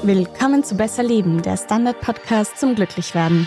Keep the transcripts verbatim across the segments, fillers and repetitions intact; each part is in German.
Willkommen zu Besser Leben, der Standard-Podcast zum Glücklichwerden.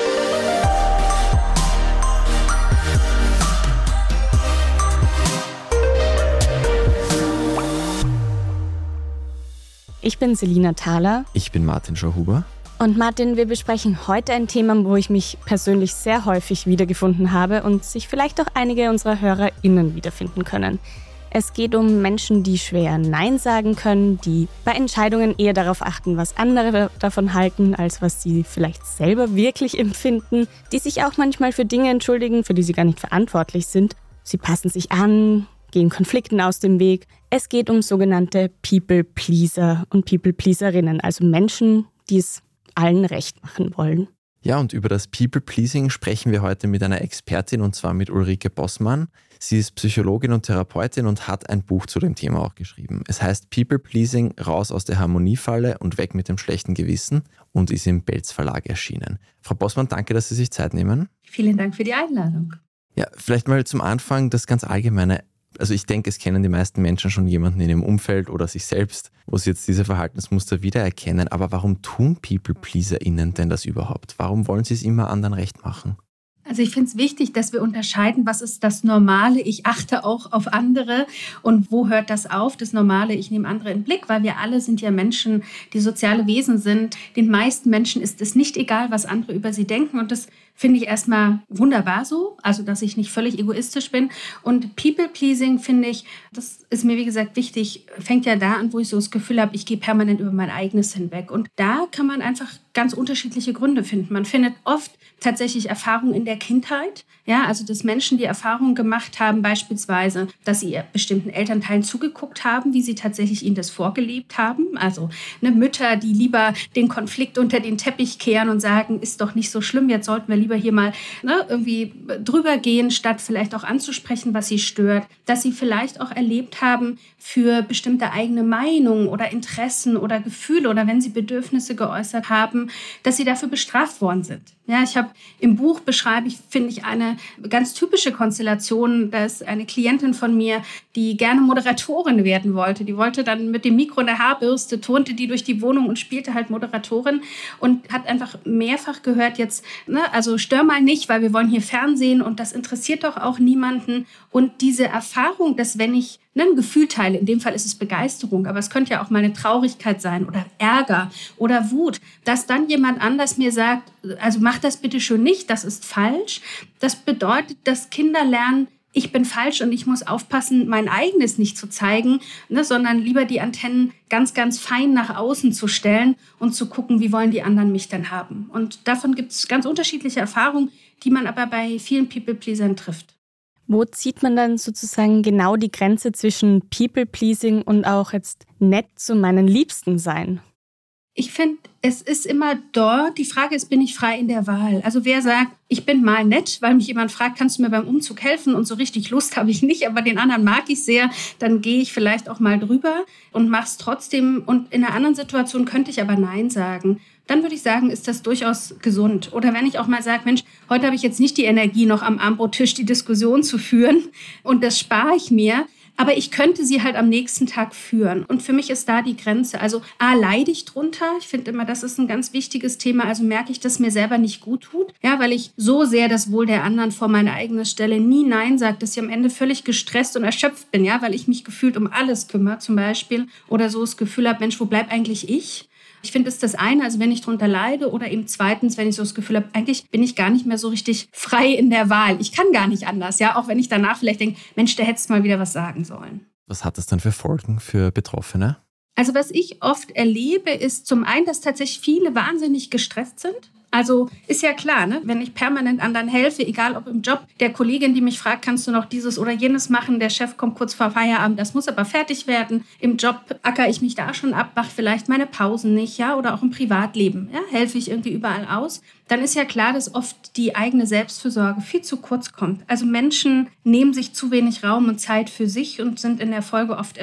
Ich bin Selina Thaler. Ich bin Martin Schauhuber. Und Martin, wir besprechen heute ein Thema, wo ich mich persönlich sehr häufig wiedergefunden habe und sich vielleicht auch einige unserer HörerInnen wiederfinden können. Es geht um Menschen, die schwer Nein sagen können, die bei Entscheidungen eher darauf achten, was andere davon halten, als was sie vielleicht selber wirklich empfinden, die sich auch manchmal für Dinge entschuldigen, für die sie gar nicht verantwortlich sind. Sie passen sich an, gehen Konflikten aus dem Weg. Es geht um sogenannte People-Pleaser und People-Pleaserinnen, also Menschen, die es allen recht machen wollen. Ja, und über das People-Pleasing sprechen wir heute mit einer Expertin, und zwar mit Ulrike Bossmann. Sie ist Psychologin und Therapeutin und hat ein Buch zu dem Thema auch geschrieben. Es heißt People-Pleasing, raus aus der Harmoniefalle und weg mit dem schlechten Gewissen und ist im Belz Verlag erschienen. Frau Bossmann, danke, dass Sie sich Zeit nehmen. Vielen Dank für die Einladung. Ja, vielleicht mal zum Anfang das ganz Allgemeine. Also ich denke, es kennen die meisten Menschen schon jemanden in ihrem Umfeld oder sich selbst, wo sie jetzt diese Verhaltensmuster wiedererkennen. Aber warum tun People-PleaserInnen denn das überhaupt? Warum wollen sie es immer anderen recht machen? Also ich finde es wichtig, dass wir unterscheiden, was ist das Normale. Ich achte auch auf andere und wo hört das auf? Das Normale, ich nehme andere in den Blick, weil wir alle sind ja Menschen, die soziale Wesen sind. Den meisten Menschen ist es nicht egal, was andere über sie denken, und das finde ich erstmal wunderbar so, also dass ich nicht völlig egoistisch bin. Und People-Pleasing, finde ich, das ist mir wie gesagt wichtig, fängt ja da an, wo ich so das Gefühl habe, ich gehe permanent über mein eigenes hinweg. Und da kann man einfach ganz unterschiedliche Gründe finden. Man findet oft tatsächlich Erfahrungen in der Kindheit, ja, also dass Menschen die Erfahrung gemacht haben, beispielsweise, dass sie bestimmten Elternteilen zugeguckt haben, wie sie tatsächlich ihnen das vorgelebt haben. Also ne, Mütter, die lieber den Konflikt unter den Teppich kehren und sagen, ist doch nicht so schlimm, jetzt sollten wir lieber hier mal ne, irgendwie drüber gehen, statt vielleicht auch anzusprechen, was sie stört. Dass sie vielleicht auch erlebt haben, für bestimmte eigene Meinungen oder Interessen oder Gefühle oder wenn sie Bedürfnisse geäußert haben, dass sie dafür bestraft worden sind. Ja, ich habe im Buch beschreibe ich, finde ich, eine ganz typische Konstellation. Da ist eine Klientin von mir, die gerne Moderatorin werden wollte. Die wollte dann mit dem Mikro in der Haarbürste, turnte die durch die Wohnung und spielte halt Moderatorin und hat einfach mehrfach gehört jetzt, ne, also stör mal nicht, weil wir wollen hier Fernsehen und das interessiert doch auch niemanden. Und diese Erfahrung, dass wenn ich ein Gefühl teile, in dem Fall ist es Begeisterung, aber es könnte ja auch mal eine Traurigkeit sein oder Ärger oder Wut, dass dann jemand anders mir sagt, also mach das bitte schön nicht, das ist falsch. Das bedeutet, dass Kinder lernen, ich bin falsch und ich muss aufpassen, mein eigenes nicht zu zeigen, ne, sondern lieber die Antennen ganz, ganz fein nach außen zu stellen und zu gucken, wie wollen die anderen mich denn haben. Und davon gibt es ganz unterschiedliche Erfahrungen, die man aber bei vielen People-Pleasern trifft. Wo zieht man dann sozusagen genau die Grenze zwischen People-Pleasing und auch jetzt nett zu meinen Liebsten sein? Ich finde, es ist immer dort. Die Frage ist, bin ich frei in der Wahl? Also wer sagt, ich bin mal nett, weil mich jemand fragt, kannst du mir beim Umzug helfen? Und so richtig Lust habe ich nicht, aber den anderen mag ich sehr. Dann gehe ich vielleicht auch mal drüber und mache es trotzdem. Und in einer anderen Situation könnte ich aber Nein sagen. Dann würde ich sagen, ist das durchaus gesund. Oder wenn ich auch mal sage, Mensch, heute habe ich jetzt nicht die Energie, noch am Armbrottisch die Diskussion zu führen und das spare ich mir, aber ich könnte sie halt am nächsten Tag führen. Und für mich ist da die Grenze. Also A, leide ich drunter. Ich finde immer, das ist ein ganz wichtiges Thema. Also merke ich, dass mir selber nicht gut tut. Ja, weil ich so sehr das Wohl der anderen vor meine eigene Stelle nie Nein sage, dass ich am Ende völlig gestresst und erschöpft bin. Ja, weil ich mich gefühlt um alles kümmere zum Beispiel. Oder so das Gefühl habe, Mensch, wo bleibt eigentlich ich? Ich finde, das ist das eine, also wenn ich drunter leide, oder eben zweitens, wenn ich so das Gefühl habe, eigentlich bin ich gar nicht mehr so richtig frei in der Wahl. Ich kann gar nicht anders, ja, auch wenn ich danach vielleicht denke, Mensch, da hättest du mal wieder was sagen sollen. Was hat das dann für Folgen für Betroffene? Also was ich oft erlebe, ist zum einen, dass tatsächlich viele wahnsinnig gestresst sind. Also ist ja klar, ne? Wenn ich permanent anderen helfe, egal ob im Job, der Kollegin, die mich fragt, kannst du noch dieses oder jenes machen, der Chef kommt kurz vor Feierabend, das muss aber fertig werden. Im Job ackere ich mich da schon ab, mache vielleicht meine Pausen nicht, ja, oder auch im Privatleben, ja, helfe ich irgendwie überall aus. Dann ist ja klar, dass oft die eigene Selbstfürsorge viel zu kurz kommt. Also Menschen nehmen sich zu wenig Raum und Zeit für sich und sind in der Folge oft erschöpft.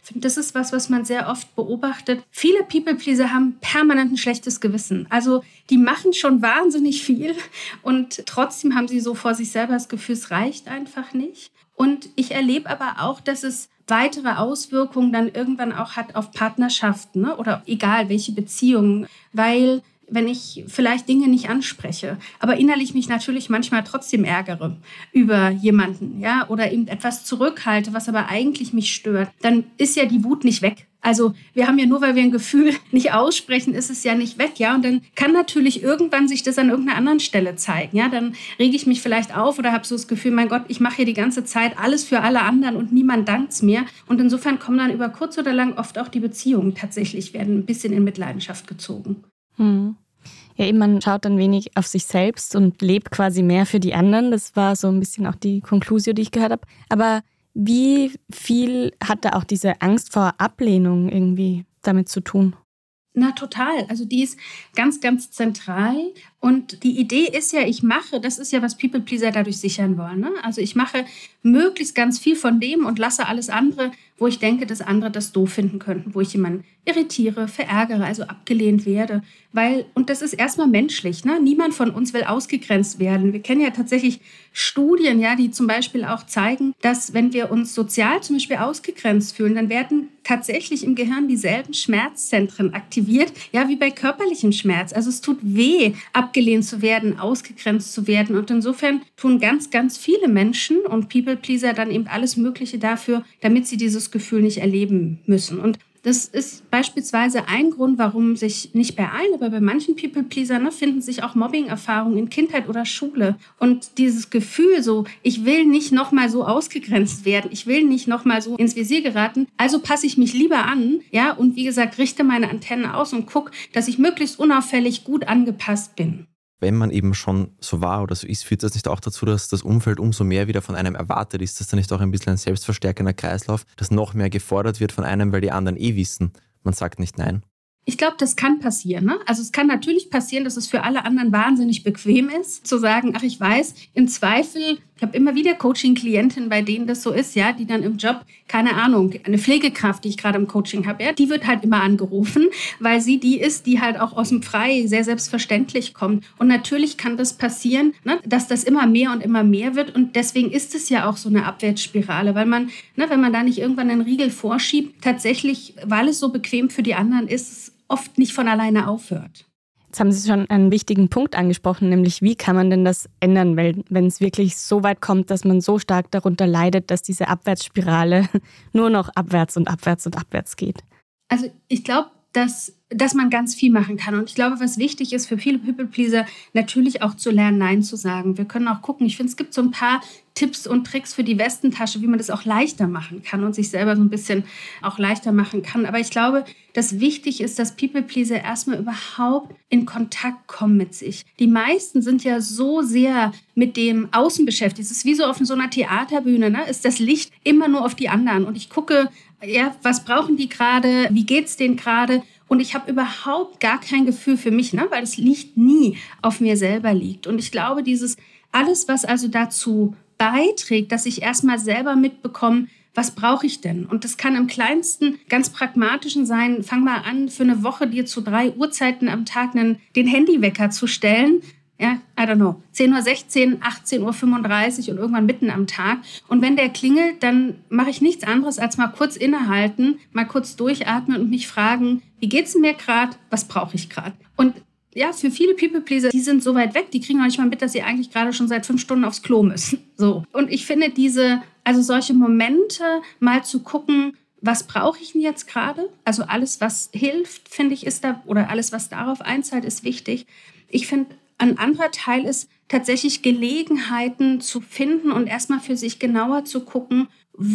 Ich finde, das ist was, was man sehr oft beobachtet. Viele People-Pleaser haben permanent ein schlechtes Gewissen. Also die machen schon wahnsinnig viel und trotzdem haben sie so vor sich selber das Gefühl, es reicht einfach nicht. Und ich erlebe aber auch, dass es weitere Auswirkungen dann irgendwann auch hat auf Partnerschaften, ne? Oder egal welche Beziehungen, weil wenn ich vielleicht Dinge nicht anspreche, aber innerlich mich natürlich manchmal trotzdem ärgere über jemanden, ja, oder eben etwas zurückhalte, was aber eigentlich mich stört, dann ist ja die Wut nicht weg. Also wir haben ja nur, weil wir ein Gefühl nicht aussprechen, ist es ja nicht weg, ja. Und dann kann natürlich irgendwann sich das an irgendeiner anderen Stelle zeigen, ja. Dann rege ich mich vielleicht auf oder habe so das Gefühl, mein Gott, ich mache hier die ganze Zeit alles für alle anderen und niemand dankt's mir. Und insofern kommen dann über kurz oder lang oft auch die Beziehungen tatsächlich, werden ein bisschen in Mitleidenschaft gezogen. Hm. Ja, eben, man schaut dann wenig auf sich selbst und lebt quasi mehr für die anderen. Das war so ein bisschen auch die Konklusion, die ich gehört habe. Aber wie viel hat da auch diese Angst vor Ablehnung irgendwie damit zu tun? Na, total. Also die ist ganz, ganz zentral. Und die Idee ist ja, ich mache, das ist ja, was People-Pleaser dadurch sichern wollen, ne? Also ich mache möglichst ganz viel von dem und lasse alles andere, wo ich denke, dass andere das doof finden könnten, wo ich jemanden irritiere, verärgere, also abgelehnt werde. Weil, und das ist erstmal menschlich, ne? Niemand von uns will ausgegrenzt werden. Wir kennen ja tatsächlich Studien, ja, die zum Beispiel auch zeigen, dass wenn wir uns sozial zum Beispiel ausgegrenzt fühlen, dann werden tatsächlich im Gehirn dieselben Schmerzzentren aktiviert, ja, wie bei körperlichem Schmerz. Also es tut weh, abgelehnt zu werden, ausgegrenzt zu werden. Und insofern tun ganz, ganz viele Menschen und People-Pleaser dann eben alles Mögliche dafür, damit sie dieses Gefühl nicht erleben müssen. Und das ist beispielsweise ein Grund, warum sich nicht bei allen, aber bei manchen People-Pleasern ne, finden sich auch Mobbing-Erfahrungen in Kindheit oder Schule. Und dieses Gefühl so, ich will nicht nochmal so ausgegrenzt werden, ich will nicht nochmal so ins Visier geraten, also passe ich mich lieber an, ja, und wie gesagt, richte meine Antennen aus und gucke, dass ich möglichst unauffällig gut angepasst bin. Wenn man eben schon so war oder so ist, führt das nicht auch dazu, dass das Umfeld umso mehr wieder von einem erwartet? Ist das dann nicht auch ein bisschen ein selbstverstärkender Kreislauf, dass noch mehr gefordert wird von einem, weil die anderen eh wissen, man sagt nicht nein? Ich glaube, das kann passieren. Ne? Also es kann natürlich passieren, dass es für alle anderen wahnsinnig bequem ist, zu sagen, ach, ich weiß, im Zweifel, ich habe immer wieder Coaching-Klientinnen, bei denen das so ist, ja, die dann im Job, keine Ahnung, eine Pflegekraft, die ich gerade im Coaching habe, ja, die wird halt immer angerufen, weil sie die ist, die halt auch aus dem Frei sehr selbstverständlich kommt. Und natürlich kann das passieren, ne, dass das immer mehr und immer mehr wird. Und deswegen ist es ja auch so eine Abwärtsspirale, weil man, ne, wenn man da nicht irgendwann einen Riegel vorschiebt, tatsächlich, weil es so bequem für die anderen ist, oft nicht von alleine aufhört. Jetzt haben Sie schon einen wichtigen Punkt angesprochen, nämlich wie kann man denn das ändern, wenn es wirklich so weit kommt, dass man so stark darunter leidet, dass diese Abwärtsspirale nur noch abwärts und abwärts und abwärts geht? Also ich glaube, dass, dass man ganz viel machen kann. Und ich glaube, was wichtig ist für viele People-Pleaser, natürlich auch zu lernen, Nein zu sagen. Wir können auch gucken, ich finde, es gibt so ein paar Tipps und Tricks für die Westentasche, wie man das auch leichter machen kann und sich selber so ein bisschen auch leichter machen kann. Aber ich glaube, dass wichtig ist, dass People-Pleaser erstmal überhaupt in Kontakt kommen mit sich. Die meisten sind ja so sehr mit dem Außen beschäftigt. Es ist wie so auf so einer Theaterbühne, ne? Ist das Licht immer nur auf die anderen. Und ich gucke, ja, was brauchen die gerade, wie geht's denen gerade? Und ich habe überhaupt gar kein Gefühl für mich, ne? Weil das Licht nie auf mir selber liegt. Und ich glaube, dieses alles, was also dazu beiträgt, dass ich erstmal selber mitbekomme, was brauche ich denn? Und das kann im Kleinsten ganz pragmatischen sein. Fang mal an, für eine Woche dir zu drei Uhrzeiten am Tag einen, den Handywecker zu stellen. Ja, I don't know, zehn Uhr sechzehn, achtzehn Uhr fünfunddreißig und irgendwann mitten am Tag. Und wenn der klingelt, dann mache ich nichts anderes, als mal kurz innehalten, mal kurz durchatmen und mich fragen, wie geht's mir gerade, was brauche ich gerade? Und ja, für viele People-Pleaser, die sind so weit weg, die kriegen noch nicht mal mit, dass sie eigentlich gerade schon seit fünf Stunden aufs Klo müssen. So. Und ich finde diese, also solche Momente mal zu gucken, was brauche ich denn jetzt gerade? Also alles, was hilft, finde ich, ist da, oder alles, was darauf einzahlt, ist wichtig. Ich finde, ein anderer Teil ist tatsächlich Gelegenheiten zu finden und erstmal für sich genauer zu gucken,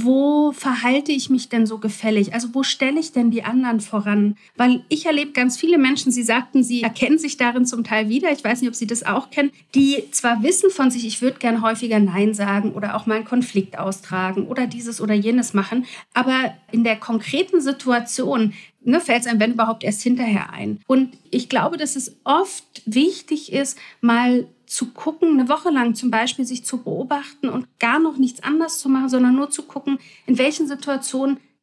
wo verhalte ich mich denn so gefällig? Also wo stelle ich denn die anderen voran? Weil ich erlebe ganz viele Menschen, Sie sagten, Sie erkennen sich darin zum Teil wieder, ich weiß nicht, ob Sie das auch kennen, die zwar wissen von sich, ich würde gern häufiger Nein sagen oder auch mal einen Konflikt austragen oder dieses oder jenes machen, aber in der konkreten Situation ne, fällt es einem, wenn überhaupt, erst hinterher ein. Und ich glaube, dass es oft wichtig ist, mal zu gucken, eine Woche lang zum Beispiel sich zu beobachten und gar noch nichts anderes zu machen, sondern nur zu gucken, in welchen Situationen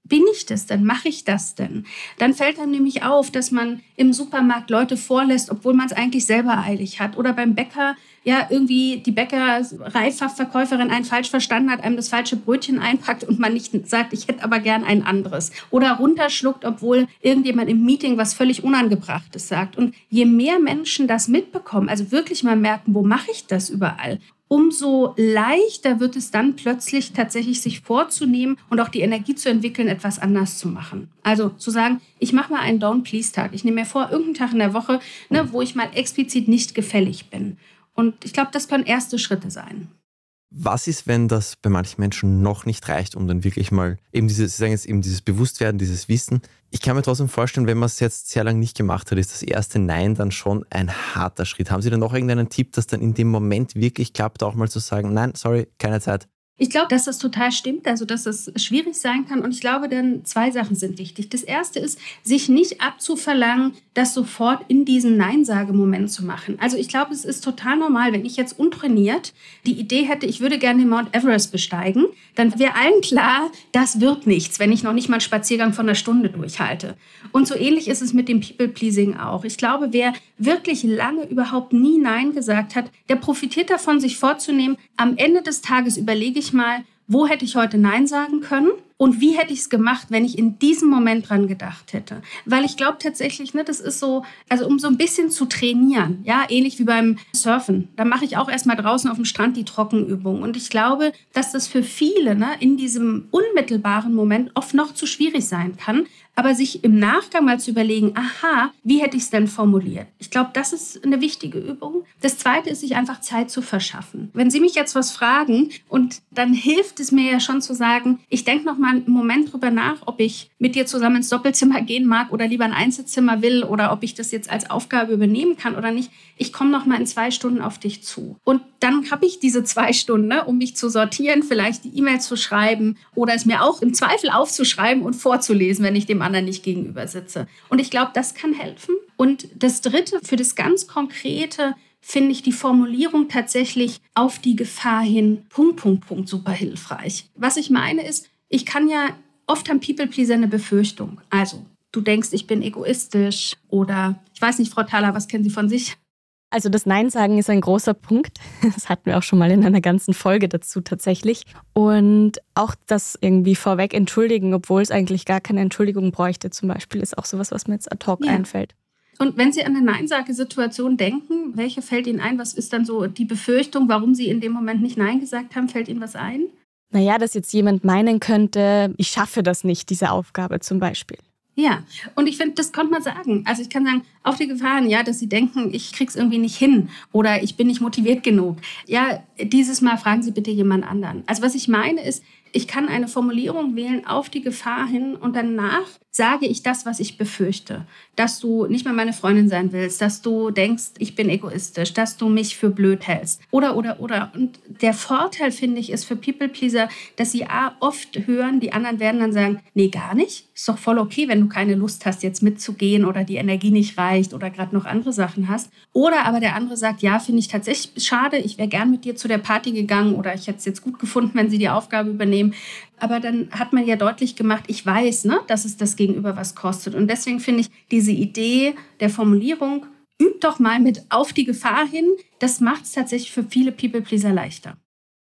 bin ich das denn? Mache ich das denn? Dann fällt einem nämlich auf, dass man im Supermarkt Leute vorlässt, obwohl man es eigentlich selber eilig hat. Oder beim Bäcker, ja, irgendwie die Bäckereifachverkäuferin einen falsch verstanden hat, einem das falsche Brötchen einpackt und man nicht sagt, ich hätte aber gern ein anderes. Oder runterschluckt, obwohl irgendjemand im Meeting was völlig Unangebrachtes sagt. Und je mehr Menschen das mitbekommen, also wirklich mal merken, wo mache ich das überall, umso leichter wird es dann plötzlich tatsächlich sich vorzunehmen und auch die Energie zu entwickeln, etwas anders zu machen. Also zu sagen, ich mache mal einen Don't-Please-Tag. Ich nehme mir vor, irgendeinen Tag in der Woche, ne, wo ich mal explizit nicht gefällig bin. Und ich glaube, das können erste Schritte sein. Was ist, wenn das bei manchen Menschen noch nicht reicht, um dann wirklich mal eben dieses, Sie sagen jetzt eben dieses Bewusstwerden, dieses Wissen. Ich kann mir trotzdem vorstellen, wenn man es jetzt sehr lange nicht gemacht hat, ist das erste Nein dann schon ein harter Schritt. Haben Sie da noch irgendeinen Tipp, dass dann in dem Moment wirklich klappt, auch mal zu sagen, nein, sorry, keine Zeit? Ich glaube, dass das total stimmt, also dass es schwierig sein kann. Und ich glaube, dann zwei Sachen sind wichtig. Das erste ist, sich nicht abzuverlangen, das sofort in diesen Nein-Sage-Moment zu machen. Also ich glaube, es ist total normal, wenn ich jetzt untrainiert die Idee hätte, ich würde gerne den Mount Everest besteigen, dann wäre allen klar, das wird nichts, wenn ich noch nicht mal einen Spaziergang von einer Stunde durchhalte. Und so ähnlich ist es mit dem People-Pleasing auch. Ich glaube, wer wirklich lange überhaupt nie Nein gesagt hat, der profitiert davon, sich vorzunehmen, am Ende des Tages überlege ich mal, wo hätte ich heute Nein sagen können und wie hätte ich es gemacht, wenn ich in diesem Moment dran gedacht hätte. Weil ich glaube tatsächlich, ne, das ist so, also um so ein bisschen zu trainieren, ja, ähnlich wie beim Surfen. Da mache ich auch erstmal draußen auf dem Strand die Trockenübung. Und ich glaube, dass das für viele, ne, in diesem unmittelbaren Moment oft noch zu schwierig sein kann. Aber sich im Nachgang mal zu überlegen, aha, wie hätte ich es denn formuliert? Ich glaube, das ist eine wichtige Übung. Das Zweite ist, sich einfach Zeit zu verschaffen. Wenn Sie mich jetzt was fragen und dann hilft es mir ja schon zu sagen, ich denke noch mal einen Moment drüber nach, ob ich mit dir zusammen ins Doppelzimmer gehen mag oder lieber ein Einzelzimmer will oder ob ich das jetzt als Aufgabe übernehmen kann oder nicht. Ich komme noch mal in zwei Stunden auf dich zu. Und dann habe ich diese zwei Stunden, ne, um mich zu sortieren, vielleicht die E-Mail zu schreiben oder es mir auch im Zweifel aufzuschreiben und vorzulesen, wenn ich dem anderen nicht gegenüber sitze. Und ich glaube, das kann helfen. Und das Dritte, für das ganz Konkrete, finde ich die Formulierung tatsächlich auf die Gefahr hin, Punkt, Punkt, Punkt, super hilfreich. Was ich meine ist, ich kann ja, oft haben People-Pleaser eine Befürchtung. Also, du denkst, ich bin egoistisch oder, ich weiß nicht, Frau Thaler, was kennen Sie von sich? Also das Nein sagen ist ein großer Punkt. Das hatten wir auch schon mal in einer ganzen Folge dazu tatsächlich. Und auch das irgendwie vorweg entschuldigen, obwohl es eigentlich gar keine Entschuldigung bräuchte zum Beispiel, ist auch sowas, was mir jetzt ad hoc ja. einfällt. Und wenn Sie an eine Nein-Sage-Situation denken, welche fällt Ihnen ein? Was ist dann so die Befürchtung, warum Sie in dem Moment nicht Nein gesagt haben? Fällt Ihnen was ein? Naja, dass jetzt jemand meinen könnte, ich schaffe das nicht, diese Aufgabe zum Beispiel. Ja, und ich finde, das konnte man sagen. Also ich kann sagen, auf die Gefahren, ja, dass Sie denken, ich krieg's irgendwie nicht hin oder ich bin nicht motiviert genug. Ja, dieses Mal fragen Sie bitte jemand anderen. Also was ich meine ist, ich kann eine Formulierung wählen auf die Gefahr hin und danach sage ich das, was ich befürchte. Dass du nicht mehr meine Freundin sein willst, dass du denkst, ich bin egoistisch, dass du mich für blöd hältst oder, oder, oder. Und der Vorteil, finde ich, ist für People-Pleaser, dass sie A, oft hören, die anderen werden dann sagen, nee, gar nicht. Ist doch voll okay, wenn du keine Lust hast, jetzt mitzugehen oder die Energie nicht reicht oder gerade noch andere Sachen hast. Oder aber der andere sagt, ja, finde ich tatsächlich schade, ich wäre gern mit dir zu der Party gegangen oder ich hätte es jetzt gut gefunden, wenn sie die Aufgabe übernehmen. Aber dann hat man ja deutlich gemacht, ich weiß, ne, dass es das Gegenüber was kostet. Und deswegen finde ich diese Idee der Formulierung, übt doch mal mit auf die Gefahr hin, das macht es tatsächlich für viele People-Pleaser leichter.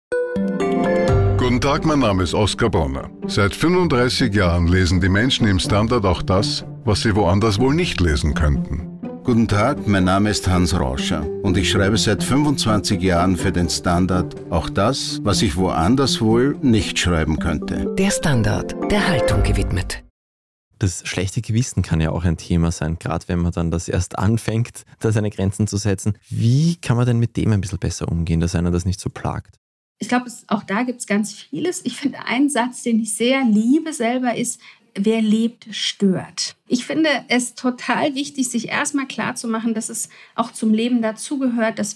Guten Tag, mein Name ist Oskar Bronner. Seit fünfunddreißig Jahren lesen die Menschen im Standard auch das, was sie woanders wohl nicht lesen könnten. Guten Tag, mein Name ist Hans Rauscher und ich schreibe seit fünfundzwanzig Jahren für den Standard auch das, was ich woanders wohl nicht schreiben könnte. Der Standard, der Haltung gewidmet. Das schlechte Gewissen kann ja auch ein Thema sein, gerade wenn man dann das erst anfängt, da seine Grenzen zu setzen. Wie kann man denn mit dem ein bisschen besser umgehen, dass einer das nicht so plagt? Ich glaube, auch da gibt es ganz vieles. Ich finde, ein Satz, den ich sehr liebe selber, ist, wer lebt, stört. Ich finde es total wichtig, sich erstmal klarzumachen, dass es auch zum Leben dazugehört, dass wir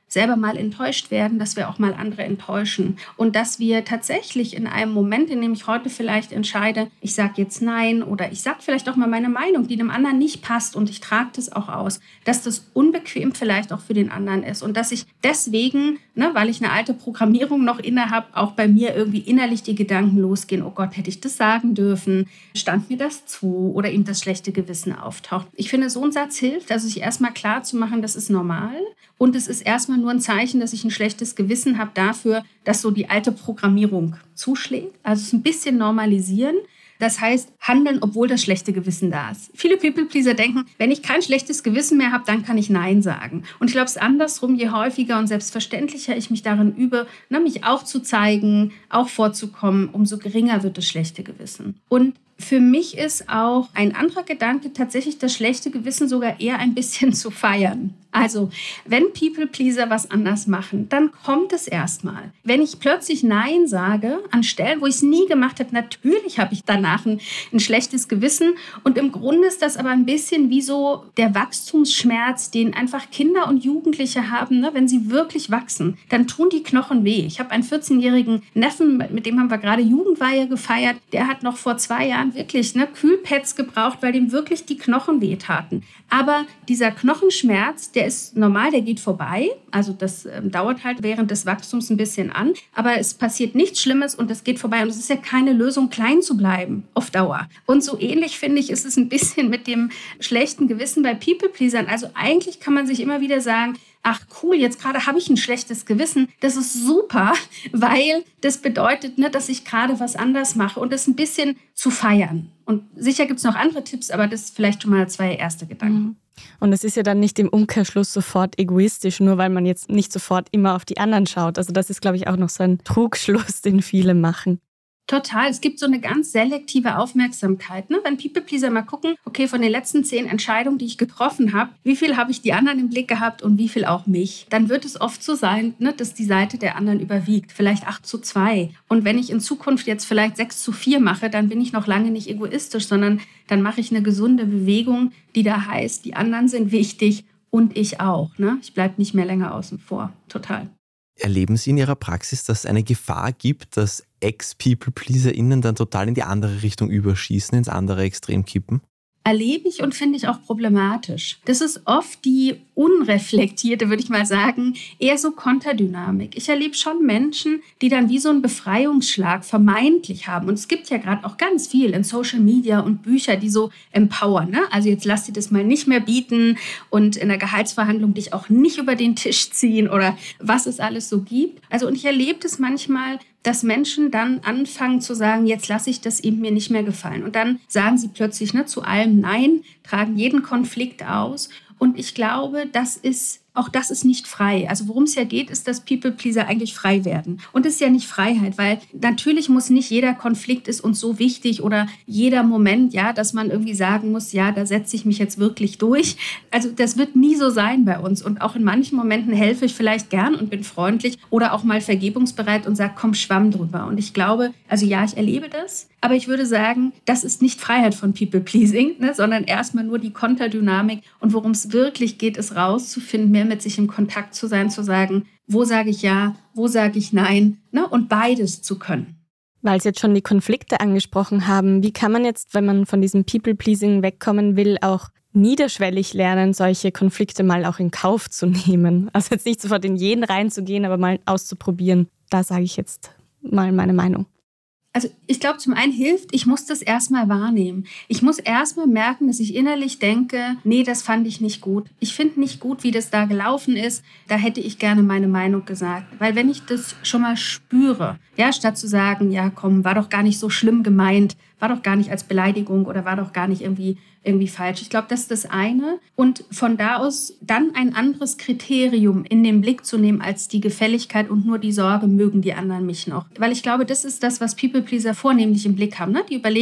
selber mal enttäuscht werden, dass wir auch mal andere enttäuschen. Und dass wir tatsächlich in einem Moment, in dem ich heute vielleicht entscheide, ich sage jetzt Nein oder ich sage vielleicht auch mal meine Meinung, die dem anderen nicht passt und ich trage das auch aus, dass das unbequem vielleicht auch für den anderen ist und dass ich deswegen, ne, weil ich eine alte Programmierung noch inne habe, auch bei mir irgendwie innerlich die Gedanken losgehen, oh Gott, hätte ich das sagen dürfen, stand mir das zu oder ihm das schlechte Gewissen auftaucht. Ich finde, so ein Satz hilft, also sich erstmal klar zu machen, das ist normal und es ist erstmal nur ein Zeichen, dass ich ein schlechtes Gewissen habe dafür, dass so die alte Programmierung zuschlägt. Also es ein bisschen normalisieren. Das heißt, handeln, obwohl das schlechte Gewissen da ist. Viele People-Pleaser denken, wenn ich kein schlechtes Gewissen mehr habe, dann kann ich Nein sagen. Und ich glaube, es ist andersrum, je häufiger und selbstverständlicher ich mich darin übe, ne, mich auch zu zeigen, auch vorzukommen, umso geringer wird das schlechte Gewissen. Und für mich ist auch ein anderer Gedanke tatsächlich das schlechte Gewissen sogar eher ein bisschen zu feiern. Also, wenn People-Pleaser was anders machen, dann kommt es erstmal. Wenn ich plötzlich Nein sage, an Stellen, wo ich es nie gemacht habe, natürlich habe ich danach ein, ein schlechtes Gewissen. Und im Grunde ist das aber ein bisschen wie so der Wachstumsschmerz, den einfach Kinder und Jugendliche haben, ne? Wenn sie wirklich wachsen, dann tun die Knochen weh. Ich habe einen vierzehnjährigen Neffen, mit dem haben wir gerade Jugendweihe gefeiert. Der hat noch vor zwei Jahren wirklich ne, Kühlpads gebraucht, weil dem wirklich die Knochen wehtaten. Aber dieser Knochenschmerz, der ist normal, der geht vorbei. Also das ähm, dauert halt während des Wachstums ein bisschen an. Aber es passiert nichts Schlimmes und es geht vorbei. Und es ist ja keine Lösung, klein zu bleiben auf Dauer. Und so ähnlich, finde ich, ist es ein bisschen mit dem schlechten Gewissen bei People-Pleasern. Also eigentlich kann man sich immer wieder sagen, ach cool, jetzt gerade habe ich ein schlechtes Gewissen. Das ist super, weil das bedeutet, ne, dass ich gerade was anders mache und das ein bisschen zu feiern. Und sicher gibt es noch andere Tipps, aber das ist vielleicht schon mal zwei erste Gedanken. Und es ist ja dann nicht im Umkehrschluss sofort egoistisch, nur weil man jetzt nicht sofort immer auf die anderen schaut. Also das ist, glaube ich, auch noch so ein Trugschluss, den viele machen. Total. Es gibt so eine ganz selektive Aufmerksamkeit. Ne? Wenn People-Pleaser mal gucken, okay, von den letzten zehn Entscheidungen, die ich getroffen habe, wie viel habe ich die anderen im Blick gehabt und wie viel auch mich, dann wird es oft so sein, ne, dass die Seite der anderen überwiegt. Vielleicht acht zu zwei. Und wenn ich in Zukunft jetzt vielleicht sechs zu vier mache, dann bin ich noch lange nicht egoistisch, sondern dann mache ich eine gesunde Bewegung, die da heißt, die anderen sind wichtig und ich auch. Ne? Ich bleibe nicht mehr länger außen vor. Total. Erleben Sie in Ihrer Praxis, dass es eine Gefahr gibt, dass Ex-People-PleaserInnen dann total in die andere Richtung überschießen, ins andere Extrem kippen? Erlebe ich und finde ich auch problematisch. Das ist oft die unreflektierte, würde ich mal sagen, eher so Konterdynamik. Ich erlebe schon Menschen, die dann wie so einen Befreiungsschlag vermeintlich haben. Und es gibt ja gerade auch ganz viel in Social Media und Bücher, die so empowern. Ne? Also jetzt lass dir das mal nicht mehr bieten und in der Gehaltsverhandlung dich auch nicht über den Tisch ziehen oder was es alles so gibt. Also und ich erlebe das manchmal, dass Menschen dann anfangen zu sagen, jetzt lasse ich das eben mir nicht mehr gefallen. Und dann sagen sie plötzlich ne, zu allem Nein, tragen jeden Konflikt aus. Und ich glaube, das ist, auch das ist nicht frei. Also worum es ja geht, ist, dass People-Pleaser eigentlich frei werden. Und es ist ja nicht Freiheit, weil natürlich muss nicht jeder Konflikt ist uns so wichtig oder jeder Moment, ja, dass man irgendwie sagen muss, ja, da setze ich mich jetzt wirklich durch. Also das wird nie so sein bei uns. Und auch in manchen Momenten helfe ich vielleicht gern und bin freundlich oder auch mal vergebungsbereit und sage, komm, schwamm drüber. Und ich glaube, also ja, ich erlebe das. Aber ich würde sagen, das ist nicht Freiheit von People-Pleasing, ne, sondern erstmal nur die Konterdynamik. Und worum es wirklich geht, ist rauszufinden, mehr mit sich im Kontakt zu sein, zu sagen, wo sage ich ja, wo sage ich nein, ne, und beides zu können. Weil Sie jetzt schon die Konflikte angesprochen haben, wie kann man jetzt, wenn man von diesem People-Pleasing wegkommen will, auch niederschwellig lernen, solche Konflikte mal auch in Kauf zu nehmen? Also jetzt nicht sofort in jeden reinzugehen, aber mal auszuprobieren. Da sage ich jetzt mal meine Meinung. Also ich glaube, zum einen hilft, ich muss das erstmal wahrnehmen. Ich muss erstmal merken, dass ich innerlich denke, nee, das fand ich nicht gut. Ich finde nicht gut, wie das da gelaufen ist. Da hätte ich gerne meine Meinung gesagt. Weil wenn ich das schon mal spüre, ja, statt zu sagen, ja komm, war doch gar nicht so schlimm gemeint, war doch gar nicht als Beleidigung oder war doch gar nicht irgendwie, irgendwie falsch. Ich glaube, das ist das eine. Und von da aus dann ein anderes Kriterium in den Blick zu nehmen als die Gefälligkeit und nur die Sorge, mögen die anderen mich noch. Weil ich glaube, das ist das, was People-Pleaser vornehmlich im Blick haben. Ne? Die Überlegung,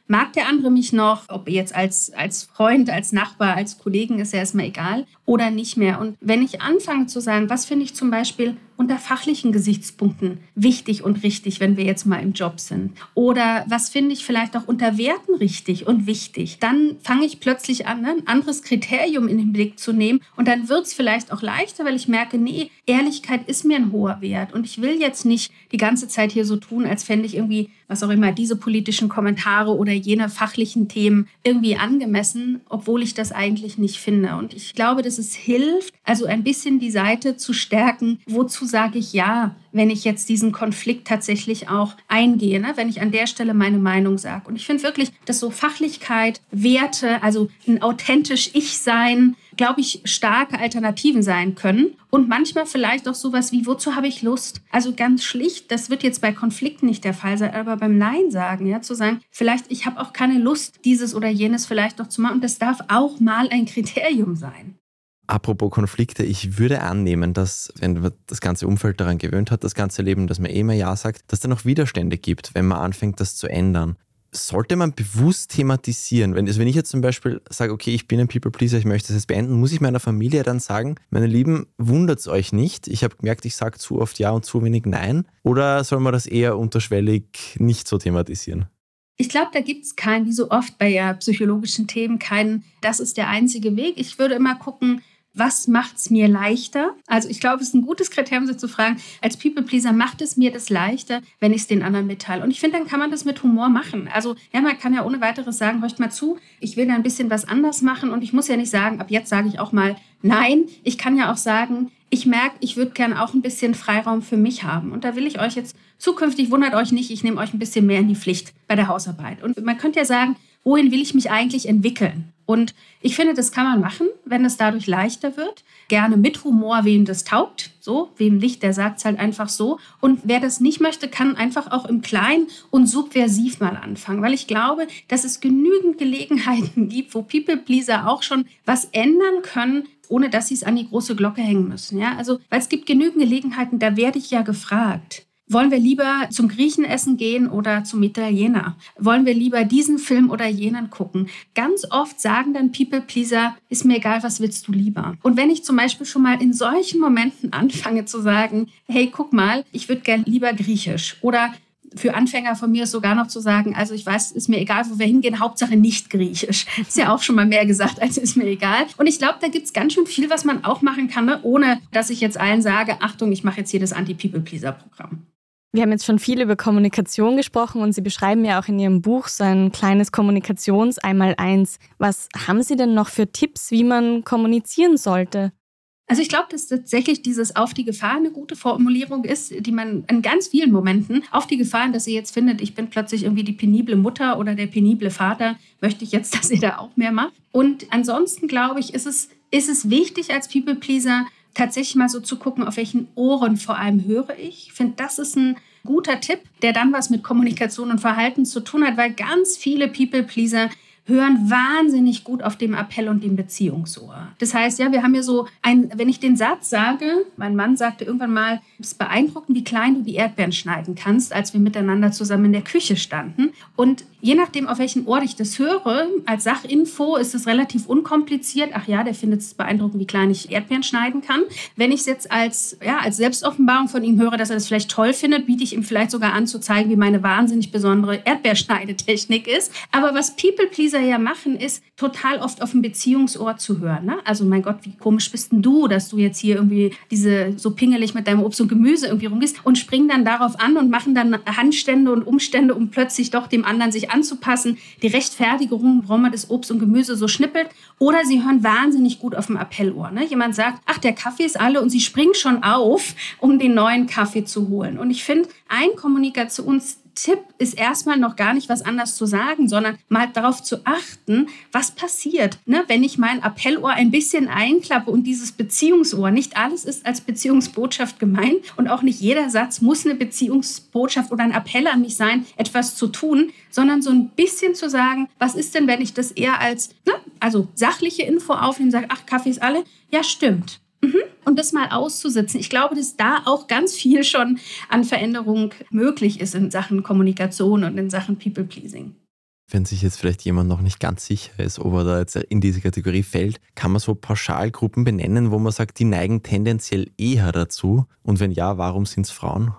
mag der andere mich noch, ob jetzt als, als Freund, als Nachbar, als Kollegen, ist ja erstmal egal, oder nicht mehr. Und wenn ich anfange zu sagen, was finde ich zum Beispiel unter fachlichen Gesichtspunkten wichtig und richtig, wenn wir jetzt mal im Job sind, oder was finde ich vielleicht auch unter Werten richtig und wichtig, dann fange ich plötzlich an, ein anderes Kriterium in den Blick zu nehmen und dann wird es vielleicht auch leichter, weil ich merke, nee, Ehrlichkeit ist mir ein hoher Wert und ich will jetzt nicht die ganze Zeit hier so tun, als fände ich irgendwie, was auch immer, diese politischen Kommentare oder jene fachlichen Themen irgendwie angemessen, obwohl ich das eigentlich nicht finde. Und ich glaube, dass es hilft, also ein bisschen die Seite zu stärken, wozu sage ich ja, wenn ich jetzt diesen Konflikt tatsächlich auch eingehe, ne? Wenn ich an der Stelle meine Meinung sage. Und ich finde wirklich, dass so Fachlichkeit, Werte, also ein authentisch Ich-Sein, glaube ich, starke Alternativen sein können. Und manchmal vielleicht auch sowas wie, wozu habe ich Lust? Also ganz schlicht, das wird jetzt bei Konflikten nicht der Fall sein, aber beim Nein sagen, ja, zu sagen, vielleicht, ich habe auch keine Lust, dieses oder jenes vielleicht noch zu machen. Und das darf auch mal ein Kriterium sein. Apropos Konflikte, ich würde annehmen, dass, wenn man das ganze Umfeld daran gewöhnt hat, das ganze Leben, dass man eh immer Ja sagt, dass es dann auch Widerstände gibt, wenn man anfängt, das zu ändern. Sollte man bewusst thematisieren? Wenn, also wenn ich jetzt zum Beispiel sage, okay, ich bin ein People-Pleaser, ich möchte das jetzt beenden, muss ich meiner Familie dann sagen, meine Lieben, wundert es euch nicht, ich habe gemerkt, ich sage zu oft Ja und zu wenig Nein? Oder soll man das eher unterschwellig nicht so thematisieren? Ich glaube, da gibt es keinen, wie so oft bei ja, psychologischen Themen, keinen, das ist der einzige Weg. Ich würde immer gucken, was macht es mir leichter? Also ich glaube, es ist ein gutes Kriterium, sich zu fragen, als People-Pleaser macht es mir das leichter, wenn ich es den anderen mitteile. Und ich finde, dann kann man das mit Humor machen. Also ja, man kann ja ohne weiteres sagen, hört mal zu, ich will da ein bisschen was anders machen und ich muss ja nicht sagen, ab jetzt sage ich auch mal nein. Ich kann ja auch sagen, ich merke, ich würde gerne auch ein bisschen Freiraum für mich haben. Und da will ich euch jetzt zukünftig, wundert euch nicht, ich nehme euch ein bisschen mehr in die Pflicht bei der Hausarbeit. Und man könnte ja sagen, wohin will ich mich eigentlich entwickeln? Und ich finde, das kann man machen, wenn es dadurch leichter wird. Gerne mit Humor, wem das taugt. So, wem nicht, der sagt es halt einfach so. Und wer das nicht möchte, kann einfach auch im Kleinen und subversiv mal anfangen. Weil ich glaube, dass es genügend Gelegenheiten gibt, wo People-Pleaser auch schon was ändern können, ohne dass sie es an die große Glocke hängen müssen. Ja? Also, weil es gibt genügend Gelegenheiten, da werde ich ja gefragt. Wollen wir lieber zum Griechen essen gehen oder zum Italiener? Wollen wir lieber diesen Film oder jenen gucken? Ganz oft sagen dann People-Pleaser, ist mir egal, was willst du lieber? Und wenn ich zum Beispiel schon mal in solchen Momenten anfange zu sagen, hey, guck mal, ich würde gerne lieber Griechisch. Oder für Anfänger von mir ist sogar noch zu sagen, also ich weiß, ist mir egal, wo wir hingehen, Hauptsache nicht Griechisch. Ist ja auch schon mal mehr gesagt, als ist mir egal. Und ich glaube, da gibt es ganz schön viel, was man auch machen kann, ne? Ohne dass ich jetzt allen sage, Achtung, ich mache jetzt hier das Anti-People-Pleaser-Programm. Wir haben jetzt schon viel über Kommunikation gesprochen und Sie beschreiben ja auch in Ihrem Buch so ein kleines Kommunikations-Einmaleins. Was haben Sie denn noch für Tipps, wie man kommunizieren sollte? Also ich glaube, dass tatsächlich dieses auf die Gefahr eine gute Formulierung ist, die man in ganz vielen Momenten, auf die Gefahr, dass ihr jetzt findet, ich bin plötzlich irgendwie die penible Mutter oder der penible Vater, möchte ich jetzt, dass ihr da auch mehr macht. Und ansonsten, glaube ich, ist es, ist es wichtig als People-Pleaser, tatsächlich mal so zu gucken, auf welchen Ohren vor allem höre ich. Ich finde, das ist ein guter Tipp, der dann was mit Kommunikation und Verhalten zu tun hat, weil ganz viele People-Pleaser hören wahnsinnig gut auf dem Appell und dem Beziehungsohr. Das heißt, ja, wir haben ja so ein, wenn ich den Satz sage, mein Mann sagte irgendwann mal, es ist beeindruckend, wie klein du die Erdbeeren schneiden kannst, als wir miteinander zusammen in der Küche standen. Und je nachdem, auf welchen Ohr ich das höre, als Sachinfo ist es relativ unkompliziert. Ach ja, der findet es beeindruckend, wie klein ich Erdbeeren schneiden kann. Wenn ich es jetzt als, ja, als Selbstoffenbarung von ihm höre, dass er das vielleicht toll findet, biete ich ihm vielleicht sogar an, zu zeigen, wie meine wahnsinnig besondere Erdbeerschneidetechnik ist. Aber was People-Pleaser ja machen, ist, total oft auf ein Beziehungsohr zu hören. Ne? Also mein Gott, wie komisch bist denn du, dass du jetzt hier irgendwie diese so pingelig mit deinem Obst und Gemüse irgendwie rumgehst und springen dann darauf an und machen dann Handstände und Umstände, um plötzlich doch dem anderen sich anzupassen. Die Rechtfertigung, warum man das Obst und Gemüse so schnippelt. Oder sie hören wahnsinnig gut auf dem Appellohr. Ne? Jemand sagt, ach, der Kaffee ist alle und sie springen schon auf, um den neuen Kaffee zu holen. Und ich finde, ein Kommunikations Tipp ist erstmal noch gar nicht was anderes zu sagen, sondern mal darauf zu achten, was passiert, ne, wenn ich mein Appellohr ein bisschen einklappe und dieses Beziehungsohr. Nicht alles ist als Beziehungsbotschaft gemeint und auch nicht jeder Satz muss eine Beziehungsbotschaft oder ein Appell an mich sein, etwas zu tun, sondern so ein bisschen zu sagen, was ist denn, wenn ich das eher als, ne, also sachliche Info aufnehme und sage, ach, Kaffee ist alle? Ja, stimmt. Mhm. Und das mal auszusitzen. Ich glaube, dass da auch ganz viel schon an Veränderung möglich ist in Sachen Kommunikation und in Sachen People-Pleasing. Wenn sich jetzt vielleicht jemand noch nicht ganz sicher ist, ob er da jetzt in diese Kategorie fällt, kann man so Pauschalgruppen benennen, wo man sagt, die neigen tendenziell eher dazu? Und wenn ja, warum sind es Frauen?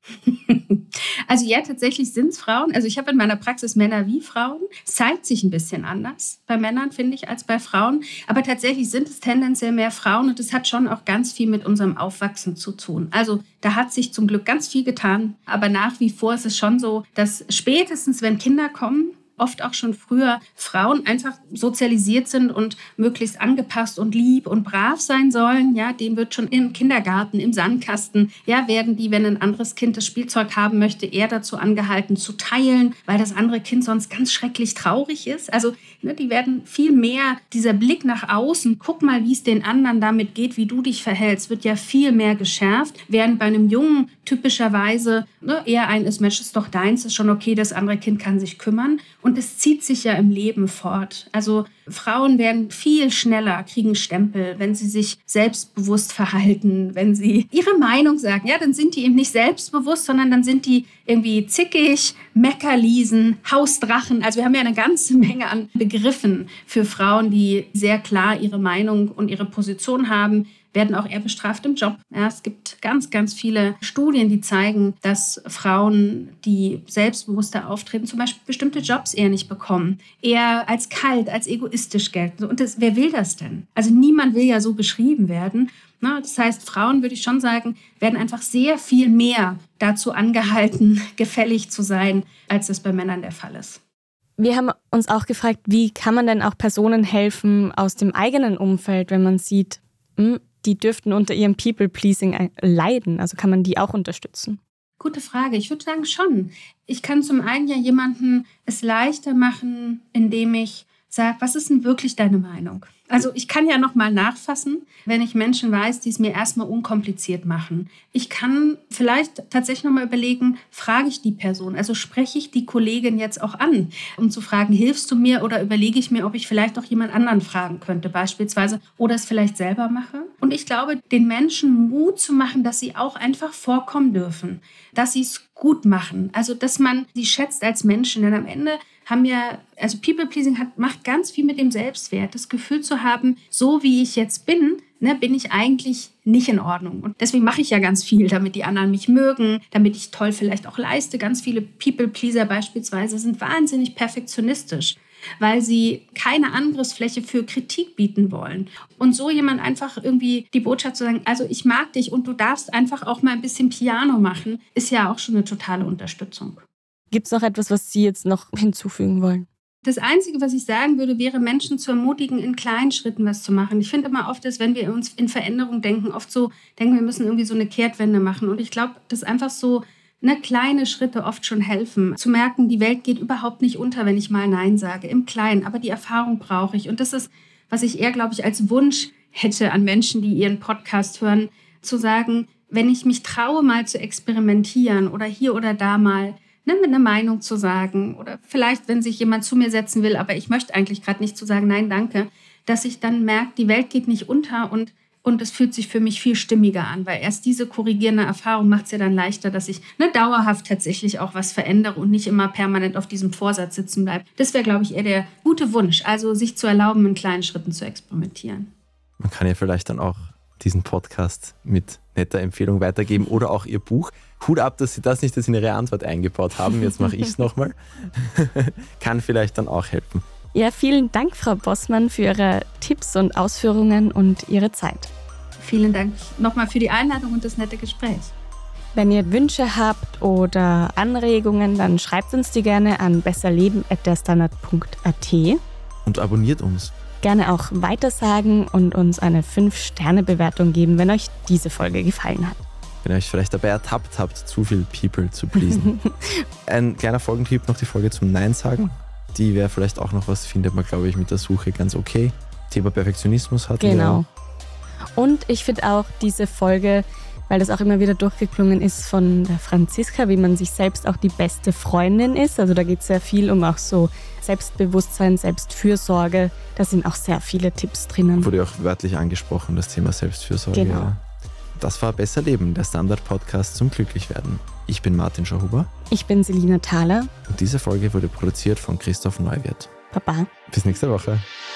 Also ja, tatsächlich sind es Frauen. Also ich habe in meiner Praxis Männer wie Frauen. Es zeigt sich ein bisschen anders bei Männern, finde ich, als bei Frauen. Aber tatsächlich sind es tendenziell mehr Frauen und es hat schon auch ganz viel mit unserem Aufwachsen zu tun. Also da hat sich zum Glück ganz viel getan. Aber nach wie vor ist es schon so, dass spätestens, wenn Kinder kommen, oft auch schon früher Frauen einfach sozialisiert sind und möglichst angepasst und lieb und brav sein sollen. Ja, dem wird schon im Kindergarten, im Sandkasten, ja, werden die, wenn ein anderes Kind das Spielzeug haben möchte, eher dazu angehalten zu teilen, weil das andere Kind sonst ganz schrecklich traurig ist. Also ne, die werden viel mehr, dieser Blick nach außen, guck mal, wie es den anderen damit geht, wie du dich verhältst, wird ja viel mehr geschärft, während bei einem Jungen typischerweise ne, eher ein ist, Mensch, ist doch deins, ist schon okay, das andere Kind kann sich kümmern. Und es zieht sich ja im Leben fort. Also Frauen werden viel schneller, kriegen Stempel, wenn sie sich selbstbewusst verhalten, wenn sie ihre Meinung sagen. Ja, dann sind die eben nicht selbstbewusst, sondern dann sind die irgendwie zickig, Meckerliesen, Hausdrachen. Also wir haben ja eine ganze Menge an Begriffen für Frauen, die sehr klar ihre Meinung und ihre Position haben, werden auch eher bestraft im Job. Ja, es gibt ganz, ganz viele Studien, die zeigen, dass Frauen, die selbstbewusster auftreten, zum Beispiel bestimmte Jobs eher nicht bekommen, eher als kalt, als egoistisch gelten. Und das, wer will das denn? Also niemand will ja so beschrieben werden. Na, das heißt, Frauen, würde ich schon sagen, werden einfach sehr viel mehr dazu angehalten, gefällig zu sein, als das bei Männern der Fall ist. Wir haben uns auch gefragt, wie kann man denn auch Personen helfen aus dem eigenen Umfeld, wenn man sieht, mh, die dürften unter ihrem People-Pleasing leiden. Also kann man die auch unterstützen? Gute Frage. Ich würde sagen schon. Ich kann zum einen ja jemandem es leichter machen, indem ich sage, was ist denn wirklich deine Meinung? Also ich kann ja noch mal nachfassen, wenn ich Menschen weiß, die es mir erstmal unkompliziert machen. Ich kann vielleicht tatsächlich noch mal überlegen, frage ich die Person, also spreche ich die Kollegin jetzt auch an, um zu fragen, hilfst du mir oder überlege ich mir, ob ich vielleicht auch jemand anderen fragen könnte beispielsweise oder es vielleicht selber mache. Und ich glaube, den Menschen Mut zu machen, dass sie auch einfach vorkommen dürfen, dass sie es gut machen, also dass man sie schätzt als Menschen, denn am Ende haben ja, also People-Pleasing hat, macht ganz viel mit dem Selbstwert, das Gefühl zu haben, so wie ich jetzt bin, ne, bin ich eigentlich nicht in Ordnung. Und deswegen mache ich ja ganz viel, damit die anderen mich mögen, damit ich toll vielleicht auch leiste. Ganz viele People-Pleaser beispielsweise sind wahnsinnig perfektionistisch, weil sie keine Angriffsfläche für Kritik bieten wollen. Und so jemand einfach irgendwie die Botschaft zu sagen, also ich mag dich und du darfst einfach auch mal ein bisschen Piano machen, ist ja auch schon eine totale Unterstützung. Gibt es noch etwas, was Sie jetzt noch hinzufügen wollen? Das Einzige, was ich sagen würde, wäre, Menschen zu ermutigen, in kleinen Schritten was zu machen. Ich finde immer oft, dass wenn wir uns in Veränderung denken, oft so denken, wir müssen irgendwie so eine Kehrtwende machen. Und ich glaube, dass einfach so ne, kleine Schritte oft schon helfen. Zu merken, die Welt geht überhaupt nicht unter, wenn ich mal Nein sage, im Kleinen. Aber die Erfahrung brauche ich. Und das ist, was ich eher, glaube ich, als Wunsch hätte an Menschen, die ihren Podcast hören, zu sagen, wenn ich mich traue, mal zu experimentieren oder hier oder da mal Ne, mit einer Meinung zu sagen oder vielleicht, wenn sich jemand zu mir setzen will, aber ich möchte eigentlich gerade nicht zu sagen, nein, danke, dass ich dann merke, die Welt geht nicht unter und, und es fühlt sich für mich viel stimmiger an, weil erst diese korrigierende Erfahrung macht es ja dann leichter, dass ich ne, dauerhaft tatsächlich auch was verändere und nicht immer permanent auf diesem Vorsatz sitzen bleibe. Das wäre, glaube ich, eher der gute Wunsch, also sich zu erlauben, in kleinen Schritten zu experimentieren. Man kann ja vielleicht dann auch diesen Podcast mit netter Empfehlung weitergeben oder auch Ihr Buch. Hut ab, dass Sie das nicht in Ihre Antwort eingebaut haben. Jetzt mache ich es nochmal. Kann vielleicht dann auch helfen. Ja, vielen Dank, Frau Bossmann, für Ihre Tipps und Ausführungen und Ihre Zeit. Vielen Dank nochmal für die Einladung und das nette Gespräch. Wenn ihr Wünsche habt oder Anregungen, dann schreibt uns die gerne an besserleben at derstandard punkt a t. Und abonniert uns. Gerne auch weitersagen und uns eine fünf Sterne Bewertung geben, wenn euch diese Folge gefallen hat. Wenn ihr euch vielleicht dabei ertappt habt, zu viel People zu pleasen. Ein kleiner Folgentipp noch, die Folge zum Nein sagen. Die wäre vielleicht auch noch was, findet man, glaube ich, mit der Suche ganz okay. Thema Perfektionismus hatten wir. Genau. Und ich finde auch diese Folge, weil das auch immer wieder durchgeklungen ist von der Franziska, wie man sich selbst auch die beste Freundin ist. Also da geht es sehr viel um auch so Selbstbewusstsein, Selbstfürsorge. Da sind auch sehr viele Tipps drinnen. Wurde auch wörtlich angesprochen, das Thema Selbstfürsorge. Genau. Das war Besser Leben, der Standard-Podcast zum Glücklichwerden. Ich bin Martin Schauhuber. Ich bin Selina Thaler. Und diese Folge wurde produziert von Christoph Neuwirth. Baba. Bis nächste Woche.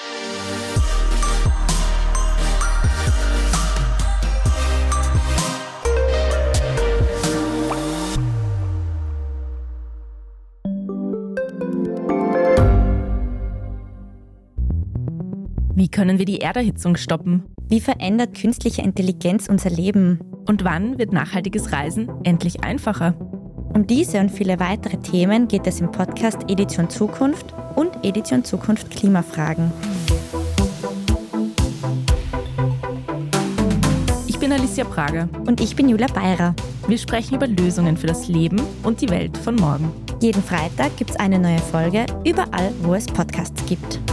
Wie können wir die Erderhitzung stoppen? Wie verändert künstliche Intelligenz unser Leben? Und wann wird nachhaltiges Reisen endlich einfacher? Um diese und viele weitere Themen geht es im Podcast Edition Zukunft und Edition Zukunft Klimafragen. Ich bin Alicia Prager. Und ich bin Julia Beirer. Wir sprechen über Lösungen für das Leben und die Welt von morgen. Jeden Freitag gibt es eine neue Folge, überall, wo es Podcasts gibt.